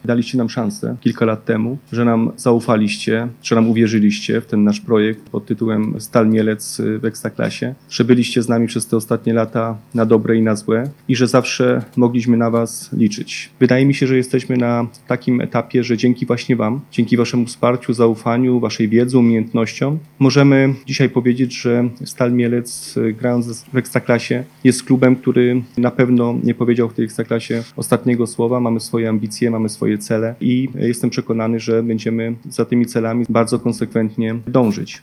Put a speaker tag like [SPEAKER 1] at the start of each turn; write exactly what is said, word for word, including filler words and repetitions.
[SPEAKER 1] daliście nam szansę kilka lat temu, że nam zaufaliście, że nam uwierzyliście w ten nasz projekt pod tytułem Stal Mielec w Ekstraklasie, że byliście z nami przez te ostatnie lata na dobre i na złe i że zawsze mogliśmy na was liczyć. Wydaje mi się, że jesteśmy na takim etapie, że dzięki właśnie wam, dzięki waszemu wsparciu, zaufaniu, waszej wiedzy, umiejętnościom, możemy dzisiaj powiedzieć, że Stal Mielec, grając w Ekstraklasie, jest klubem, który na pewno nie powiedział w tej Ekstraklasie ostatniego słowa. Mamy swoje ambicje, mamy swoje cele i jestem przekonany, że będziemy za tymi celami bardzo konsekwentnie dążyć.